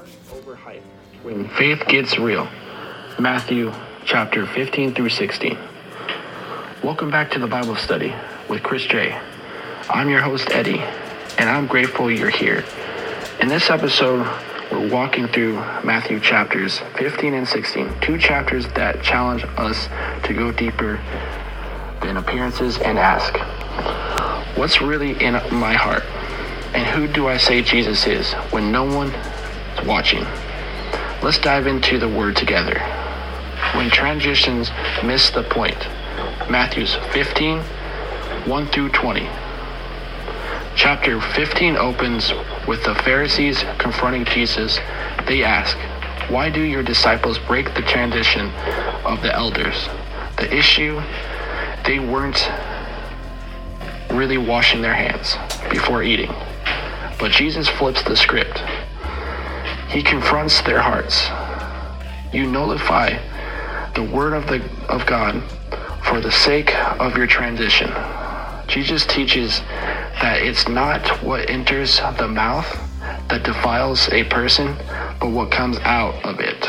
overhyped. When faith gets real. Matthew chapter 15 through 16. Welcome back to the Bible study with Chris J. I'm your host, Eddie, and I'm grateful you're here. In this episode, we're walking through Matthew chapters 15 and 16, two chapters that challenge us to go deeper than appearances and ask, what's really in my heart? And who do I say Jesus is when no one is watching? Let's dive into the word together. When transitions miss the point. Matthew 15, 1 through 20. Chapter 15 opens with the Pharisees confronting Jesus. They ask, why do your disciples break the tradition of the elders? The issue, they weren't really washing their hands before eating. But Jesus flips the script. He confronts their hearts. You nullify the word of God for the sake of your transition. Jesus teaches that it's not what enters the mouth that defiles a person, but what comes out of it.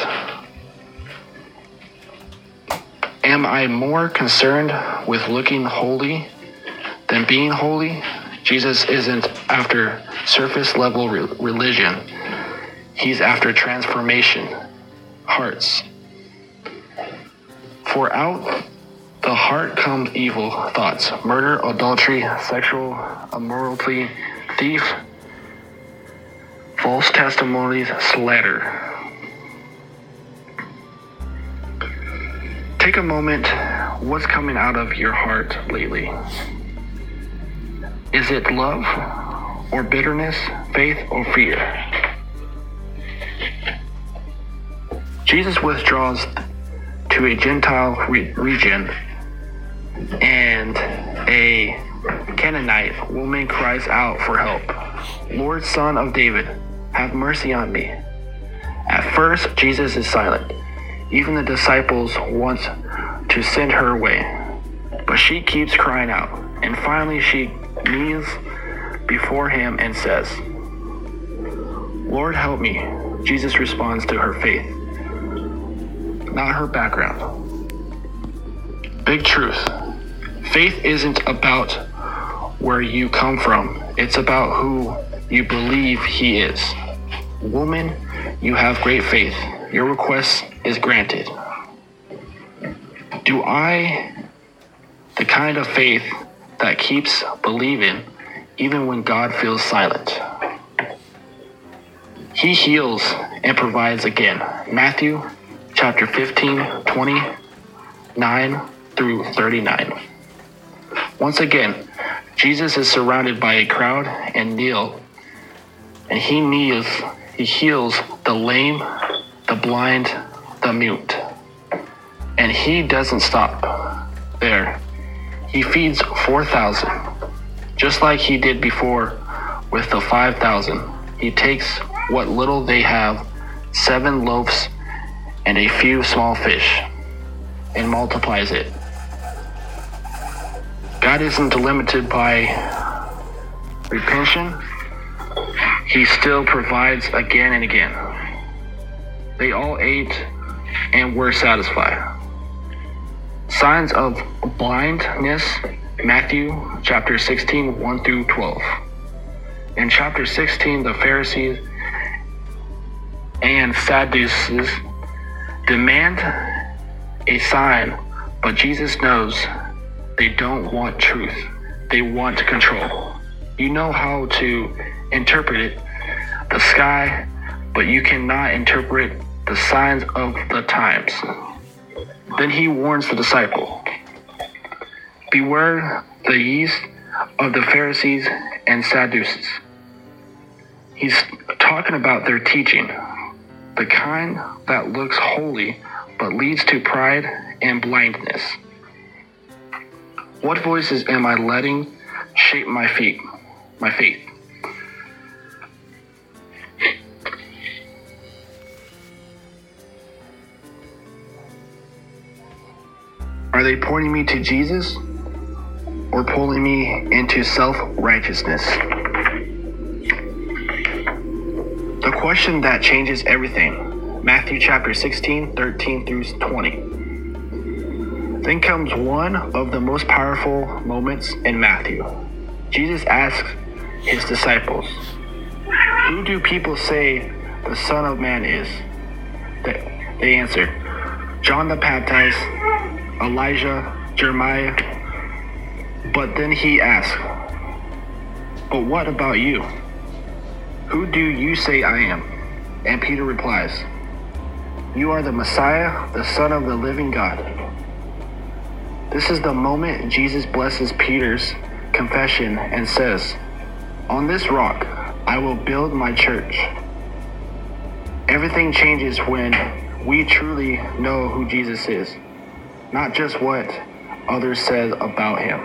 Am I more concerned with looking holy than being holy? Jesus isn't after surface level religion. He's after transformation, hearts. For out the heart comes evil thoughts, murder, adultery, sexual immorality, thief, false testimonies, slander. Take a moment. What's coming out of your heart lately? Is it love or bitterness, faith or fear? Jesus withdraws to a Gentile region, and a Canaanite woman cries out for help. Lord, Son of David, have mercy on me. At first, Jesus is silent. Even the disciples want to send her away, but she keeps crying out, and finally she kneels before him and says, Lord, help me. Jesus responds to her faith, not her background. Big truth. Faith isn't about where you come from. It's about who you believe he is. Woman, you have great faith. Your request is granted. Do I the kind of faith that keeps believing even when God feels silent? He heals and provides again. Matthew chapter 15, 29 through 39. Once again, Jesus is surrounded by a crowd and he heals the lame, the blind, the mute. And he doesn't stop there. He feeds 4,000, just like he did before with the 5,000. He takes what little they have, 7 loaves and a few small fish, and multiplies it. God isn't limited by repetition. He still provides again and again. They all ate and were satisfied. Signs of blindness, Matthew chapter 16, 1 through 12. In chapter 16, the Pharisees and Sadducees demand a sign, but Jesus knows they don't want truth. They want control. You know how to interpret it, the sky, but you cannot interpret the signs of the times. Then he warns the disciple, beware the yeast of the Pharisees and Sadducees. He's talking about their teaching, the kind that looks holy but leads to pride and blindness. What voices am I letting shape my faith? Are they pointing me to Jesus or pulling me into self-righteousness? The question that changes everything. Matthew chapter 16, 13 through 20. Then comes one of the most powerful moments in Matthew. Jesus asks his disciples, "Who do people say the Son of Man is?" They answered, "John the Baptist, Elijah, Jeremiah." But then he asked, "But what about you? Who do you say I am?" And Peter replies, "You are the Messiah, the Son of the living God." This is the moment Jesus blesses Peter's confession and says, "On this rock, I will build my church." Everything changes when we truly know who Jesus is, not just what others said about him.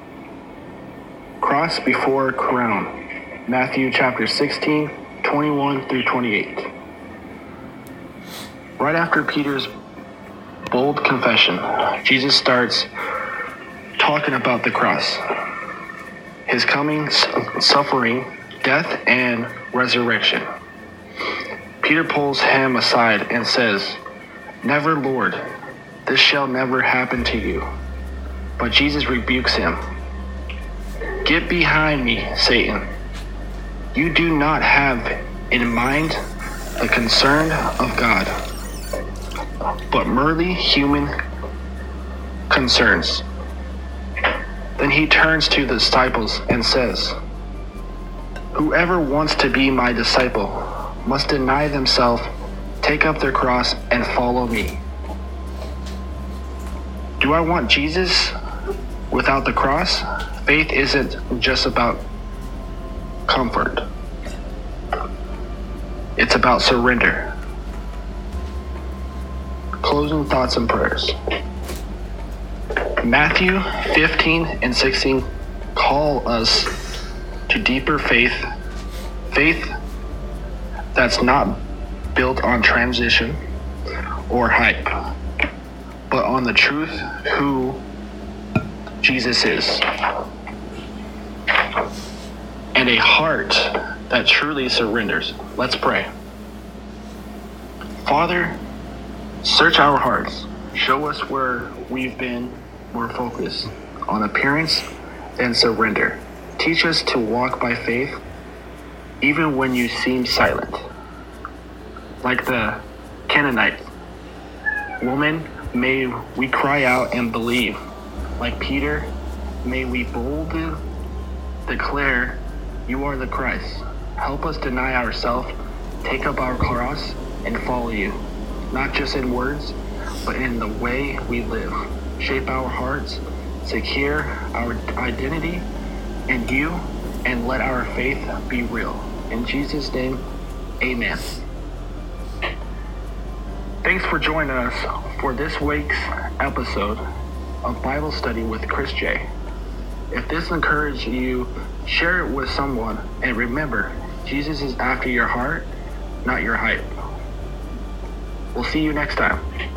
Cross before crown. Matthew chapter 16, 21 through 28. Right after Peter's bold confession, Jesus starts talking about the cross, his coming, suffering, death, and resurrection. Peter pulls him aside and says, "Never, Lord, this shall never happen to you." But Jesus rebukes him. "Get behind me, Satan. You do not have in mind the concern of God, but merely human concerns." Then he turns to the disciples and says, "Whoever wants to be my disciple must deny themselves, take up their cross, and follow me." Do I want Jesus without the cross? Faith isn't just about comfort. It's about surrender. Closing thoughts and prayers. Matthew 15 and 16 call us to deeper faith. Faith that's not built on transition or hype, but on the truth who Jesus is, and a heart that truly surrenders. Let's pray. Father, search our hearts. Show us where we've been more focused on appearance than surrender. Teach us to walk by faith even when you seem silent. Like the Canaanite woman, may we cry out and believe. Like Peter, may we boldly declare, "You are the Christ." Help us deny ourselves, take up our cross, and follow you, not just in words, but in the way we live. Shape our hearts, secure our identity in you, and let our faith be real. In Jesus' name, amen. Thanks for joining us for this week's episode of Bible Study with Chris J. If this encouraged you, share it with someone, and remember, Jesus is after your heart, not your hype. We'll see you next time.